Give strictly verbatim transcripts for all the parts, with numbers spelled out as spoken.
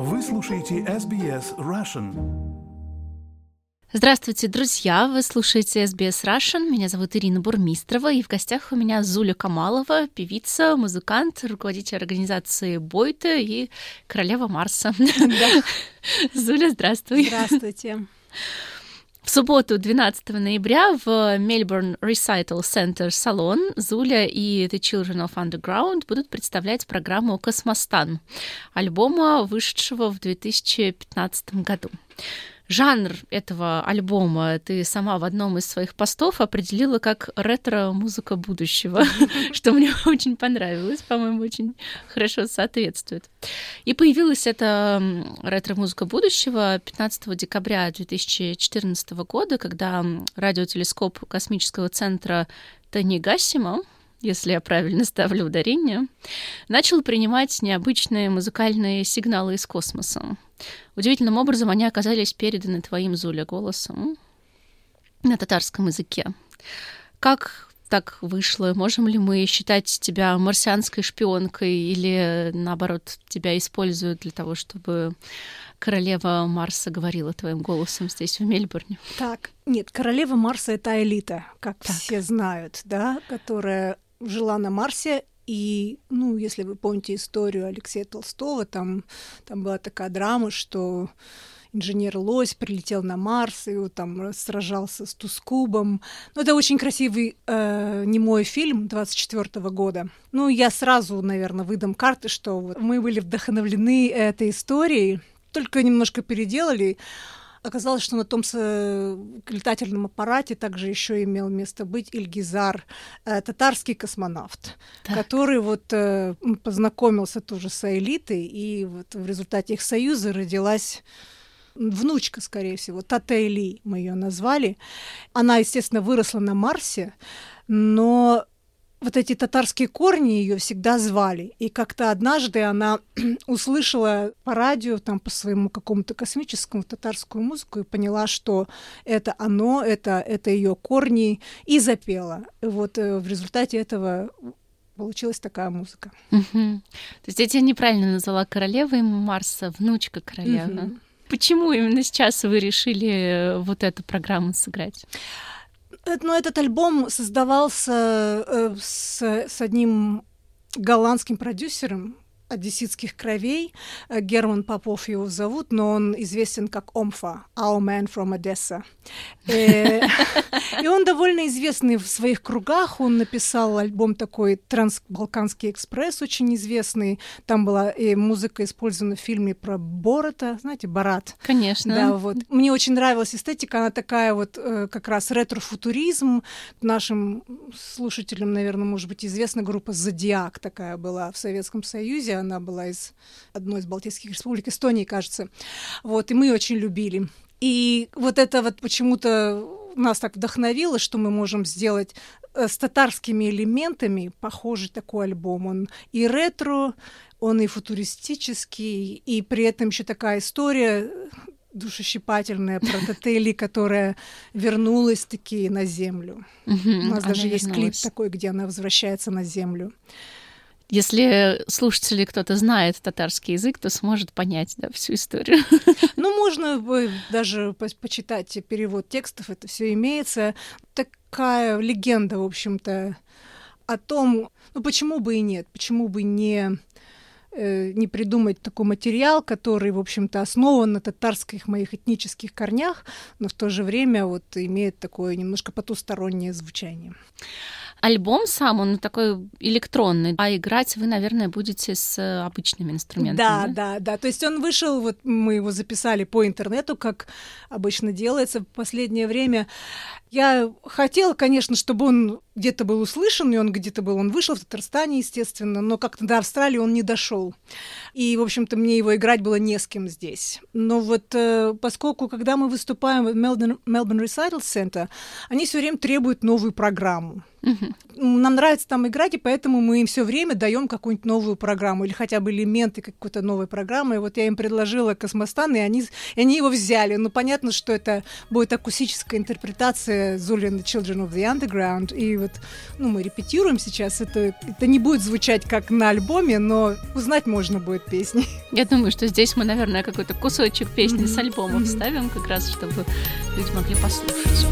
Вы слушаете эс би эс Russian. Здравствуйте, друзья! Вы слушаете эс би эс Russian. Меня зовут Ирина Бурмистрова, и в гостях у меня Зуля Камалова, певица, музыкант, руководитель организации Бойта и королева Марса. Да. Зуля, здравствуй! Здравствуйте! В субботу, двенадцатого ноября, в Melbourne Recital Center Salon Зуля и The Children of Underground будут представлять программу «Космостан», альбома, вышедшего в две тысячи пятнадцатом году. Жанр этого альбома ты сама в одном из своих постов определила как ретро-музыка будущего, что мне очень понравилось, по-моему, очень хорошо соответствует. И появилась эта ретро-музыка будущего пятнадцатого декабря две тысячи четырнадцатого года, когда радиотелескоп космического центра Танегасима, если я правильно ставлю ударение, начал принимать необычные музыкальные сигналы из космоса. Удивительным образом они оказались переданы твоим, Зуля, голосом на татарском языке. Как так вышло? Можем ли мы считать тебя марсианской шпионкой или, наоборот, тебя используют для того, чтобы королева Марса говорила твоим голосом здесь, в Мельбурне? Так, нет, королева Марса — это элита, как так. все знают, да, которая жила на Марсе. И, ну, если вы помните историю Алексея Толстого, там, там была такая драма, что инженер Лось прилетел на Марс и вот там сражался с Тускубом. Ну, это очень красивый э, немой фильм двадцать четвёртого года. Ну, я сразу, наверное, выдам карты, что вот мы были вдохновлены этой историей, только немножко переделали. Оказалось, что на том летательном аппарате также еще имел место быть Ильгизар, э, татарский космонавт, так. который вот э, познакомился тоже с элитой, и вот в результате их союза родилась внучка, скорее всего, Татейли мы ее назвали. Она, естественно, выросла на Марсе, но вот эти татарские корни ее всегда звали. И как-то однажды она услышала по радио, там, по своему какому-то космическому татарскую музыку и поняла, что это оно, это, это ее корни, и запела. И вот э, в результате этого получилась такая музыка. Угу. То есть я тебя неправильно назвала королевой Марса, внучка королевы. Угу. Почему именно сейчас вы решили вот эту программу сыграть? Но этот альбом создавался э, с, с одним голландским продюсером одесситских кровей. Герман Попов его зовут, но он известен как Омфа, Our Man from Odessa. И он довольно известный в своих кругах. Он написал альбом такой «Трансбалканский экспресс», очень известный. Там была и музыка использована в фильме про Бората, знаете, Борат. Конечно. Да, вот. Мне очень нравилась эстетика, она такая вот как раз ретро-футуризм. Нашим слушателям, наверное, может быть известна группа «Зодиак», такая была в Советском Союзе. Она была из одной из Балтийских республик, Эстонии, кажется. Вот, и мы очень любили. И вот это вот почему-то нас так вдохновило, что мы можем сделать с татарскими элементами похожий такой альбом. Он и ретро, он и футуристический, и при этом еще такая история душещипательная про Татейли, которая вернулась-таки на Землю. У нас даже есть клип такой, где она возвращается на Землю. Если слушатели кто-то знает татарский язык, то сможет понять, да, всю историю. Ну, можно даже по- почитать перевод текстов, это все имеется. Такая легенда, в общем-то, о том, ну, почему бы и нет, почему бы не, э, не придумать такой материал, который, в общем-то, основан на татарских моих этнических корнях, но в то же время вот имеет такое немножко потустороннее звучание. Альбом сам, он такой электронный, а играть вы, наверное, будете с обычными инструментами. Да, да, да, да. То есть он вышел, вот мы его записали по интернету, как обычно делается в последнее время. Я хотела, конечно, чтобы он где-то был услышан, и он где-то был, он вышел в Татарстане, естественно, но как-то до Австралии он не дошел. И, в общем-то, мне его играть было не с кем здесь. Но вот э, поскольку, когда мы выступаем в Melbourne, Melbourne Recital Center, они все время требуют новую программу. Uh-huh. Нам нравится там играть, и поэтому мы им все время даем какую-нибудь новую программу или хотя бы элементы какой-то новой программы. И вот я им предложила «Космостан», и они, и они его взяли. Ну, понятно, что это будет акустическая интерпретация «Zulu and the Children of the Underground». И вот, ну, мы репетируем сейчас. Это, это не будет звучать как на альбоме, но узнать можно будет песни. Я думаю, что здесь мы, наверное, какой-то кусочек песни Mm-hmm. с альбома Mm-hmm. вставим, как раз, чтобы люди могли послушать.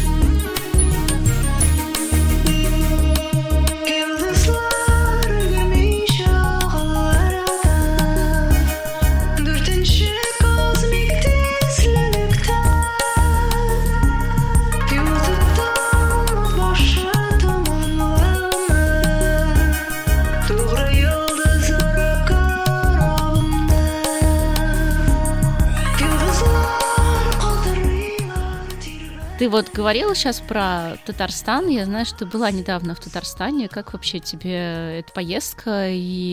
Ты вот говорила сейчас про Татарстан. Я знаю, что ты была недавно в Татарстане. Как вообще тебе эта поездка?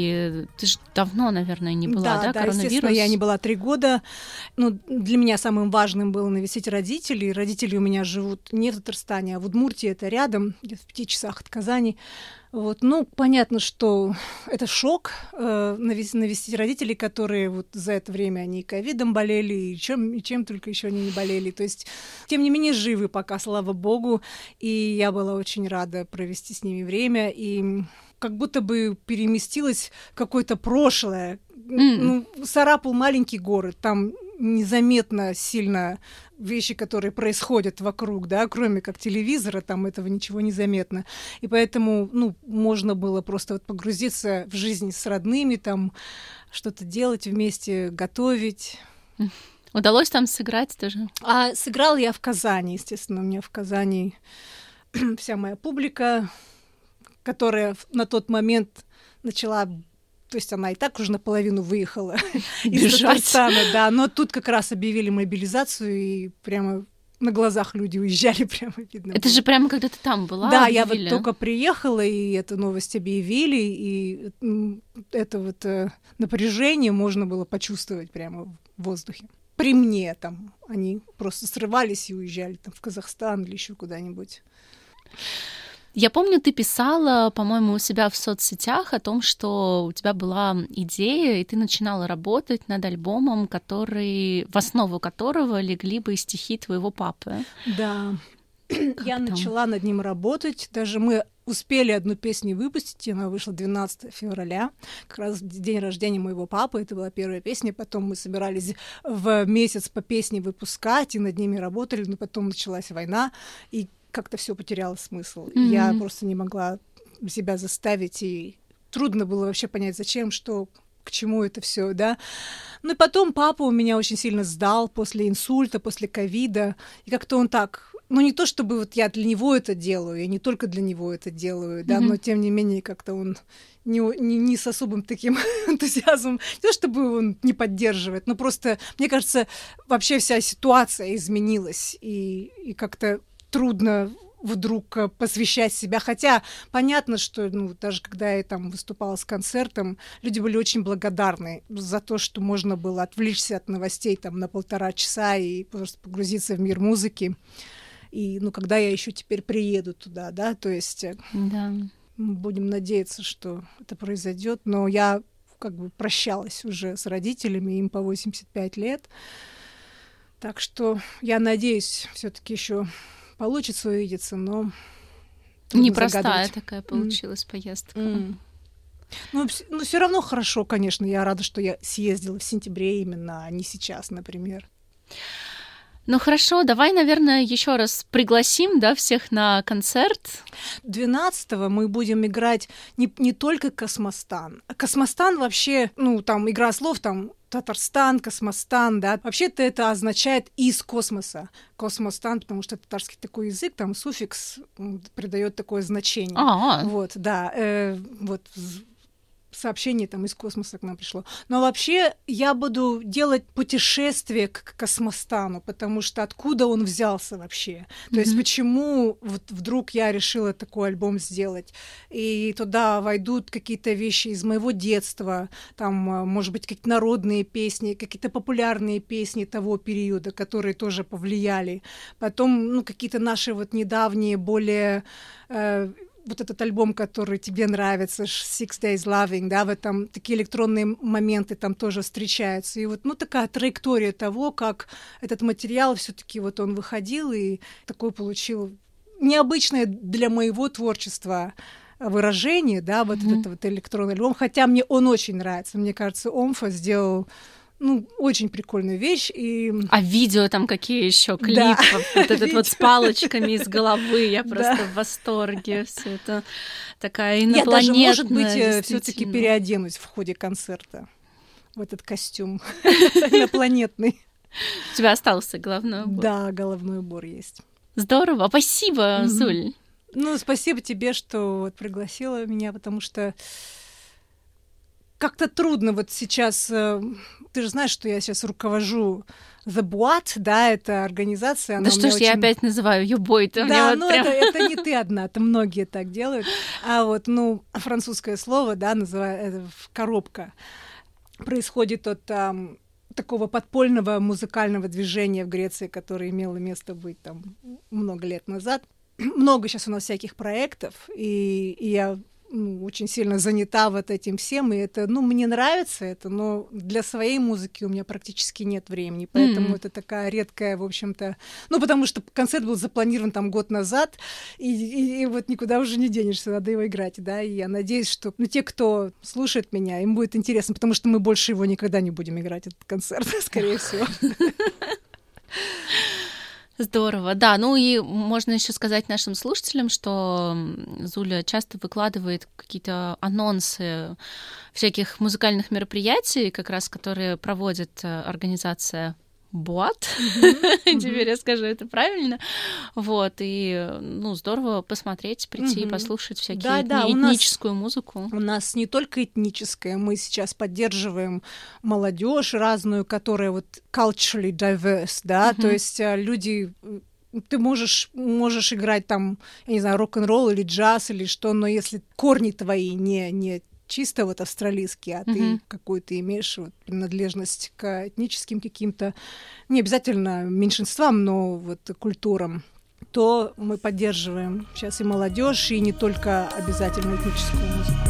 И ты же давно, наверное, не была, да? Да, да, Коронавирус. естественно, я не была три года. Ну, для меня самым важным было навестить родителей. Родители у меня живут не в Татарстане, а в Удмуртии, это рядом, где-то в пяти часах от Казани. Вот. Ну, понятно, что это шок э, навестить, навестить родителей, которые вот за это время они и ковидом болели, и чем, и чем только еще они не болели. То есть, тем не менее, живы пока, слава богу. И я была очень рада провести с ними время. И как будто бы переместилась в какое-то прошлое. Mm. Ну, Сарапул — маленький город, там незаметно сильно вещи, которые происходят вокруг, да, кроме как телевизора, там этого ничего не заметно. И поэтому, ну, можно было просто вот погрузиться в жизнь с родными, там что-то делать вместе, готовить. Удалось там сыграть тоже? А сыграла я в Казани, естественно, у меня в Казани вся моя публика, которая на тот момент начала... То есть она и так уже наполовину выехала из Татарстана, да, но тут как раз объявили мобилизацию, и прямо на глазах люди уезжали, прямо видно. Это было. же прямо когда ты там была? Да, объявили. Я вот только приехала, и эту новость объявили, и это вот э, напряжение можно было почувствовать прямо в воздухе. При мне там они просто срывались и уезжали там в Казахстан или еще куда-нибудь. Я помню, ты писала, по-моему, у себя в соцсетях о том, что у тебя была идея, и ты начинала работать над альбомом, который, в основу которого легли бы стихи твоего папы. Да, как я там? начала над ним работать. Даже мы успели одну песню выпустить, она вышла двенадцатого февраля, как раз в день рождения моего папы. Это была первая песня. Потом мы собирались в месяц по песне выпускать, и над ними работали, но потом началась война, и как-то все потеряло смысл. Mm-hmm. Я просто не могла себя заставить, и трудно было вообще понять, зачем, что, к чему это все, да. Ну и потом папа у меня очень сильно сдал после инсульта, после ковида, и как-то он так, ну не то чтобы вот я для него это делаю, я не только для него это делаю, да, mm-hmm. но тем не менее как-то он не, не, не с особым таким энтузиазмом, не то чтобы он не поддерживает, но просто, мне кажется, вообще вся ситуация изменилась, и, и как-то трудно вдруг посвящать себя. Хотя понятно, что ну, даже когда я там выступала с концертом, люди были очень благодарны за то, что можно было отвлечься от новостей там, на полтора часа и просто погрузиться в мир музыки. И ну, когда я еще теперь приеду туда, да, то есть да. мы будем надеяться, что это произойдет. Но я как бы прощалась уже с родителями, им по восемьдесят пять лет. Так что я надеюсь, все-таки еще получится увидеться, но непростая загадывать. Такая получилась mm. поездка. Mm. Ну, ну, все равно хорошо, конечно. Я рада, что я съездила в сентябре именно, а не сейчас, например. Ну хорошо, давай, наверное, еще раз пригласим, да, всех на концерт. двенадцатого мы будем играть не, не только Космостан. Космостан вообще, ну, там игра слов, там Татарстан, Космостан, да. Вообще-то это означает из космоса. Космостан, потому что татарский такой язык, там суффикс придает такое значение. А-а. Вот, да. Э, вот сообщение там из космоса к нам пришло. Но вообще я буду делать путешествие к Космостану, потому что откуда он взялся вообще? То mm-hmm. есть почему вот вдруг я решила такой альбом сделать? И туда войдут какие-то вещи из моего детства, там, может быть, какие-то народные песни, какие-то популярные песни того периода, которые тоже повлияли. Потом, ну, какие-то наши вот недавние, более... Э, вот этот альбом, который тебе нравится, Six Days Loving, да, в этом такие электронные моменты там тоже встречаются. И вот, ну, такая траектория того, как этот материал все-таки вот он выходил и такой получил необычное для моего творчества выражение, да, вот mm-hmm. этот вот электронный альбом, хотя мне он очень нравится. Мне кажется, Омфа сделал, ну, очень прикольную вещь. И... А видео там какие еще клипы? Да. Вот этот вот с палочками из головы, я просто в восторге. Все это такая инопланетная. Я даже, может быть, все-таки переоденусь в ходе концерта в этот костюм инопланетный. У тебя остался головной убор? Да, головной убор есть. Здорово, спасибо, Зуль. Ну, спасибо тебе, что вот пригласила меня, потому что как-то трудно вот сейчас... Ты же знаешь, что я сейчас руковожу The Boat, да, это организация. Да что ж, очень... я опять называю ее бой. Да, вот ну прям... это, это не ты одна, это многие так делают. А вот, ну, французское слово, да, называется коробка, происходит от там, такого подпольного музыкального движения в Греции, которое имело место быть там много лет назад. Много сейчас у нас всяких проектов, и, и я ну, очень сильно занята вот этим всем, и это, ну, мне нравится это, но для своей музыки у меня практически нет времени, поэтому mm-hmm. это такая редкая, в общем-то, ну, потому что концерт был запланирован там год назад, и, и, и вот никуда уже не денешься, надо его играть, да, и я надеюсь, что, ну, те, кто слушает меня, им будет интересно, потому что мы больше его никогда не будем играть, этот концерт, скорее всего. Здорово, да. Ну и можно еще сказать нашим слушателям, что Зуля часто выкладывает какие-то анонсы всяких музыкальных мероприятий, как раз которые проводит организация Boat. Mm-hmm. Теперь я скажу это правильно. Вот, и, ну, здорово посмотреть, прийти, mm-hmm. послушать всякие да, этни- да, этническую нас, музыку. У нас не только этническая, мы сейчас поддерживаем молодежь разную, которая вот culturally diverse, да, mm-hmm. то есть люди... Ты можешь, можешь играть там, я не знаю, рок-н-ролл или джаз или что, но если корни твои не, не чисто вот австралийские, а mm-hmm. ты какую-то имеешь вот принадлежность к этническим каким-то, не обязательно меньшинствам, но вот культурам, то мы поддерживаем сейчас и молодежь, и не только обязательно этническую музыку.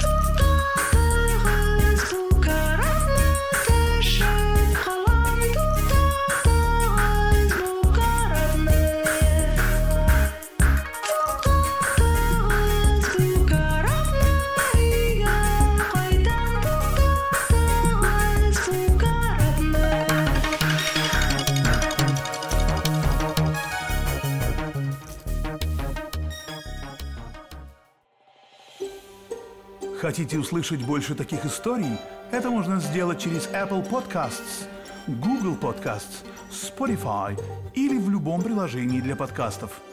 Хотите услышать больше таких историй? Это можно сделать через Apple Podcasts, Google Podcasts, Spotify или в любом приложении для подкастов.